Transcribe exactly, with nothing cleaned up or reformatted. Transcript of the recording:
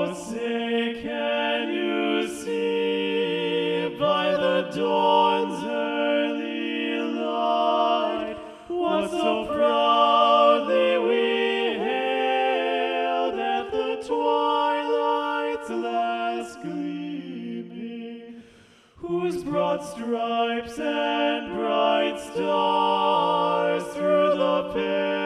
Oh, say can you see by the dawn's early light what so proudly we hailed at the twilight's last gleaming, whose broad stripes and bright stars through the pale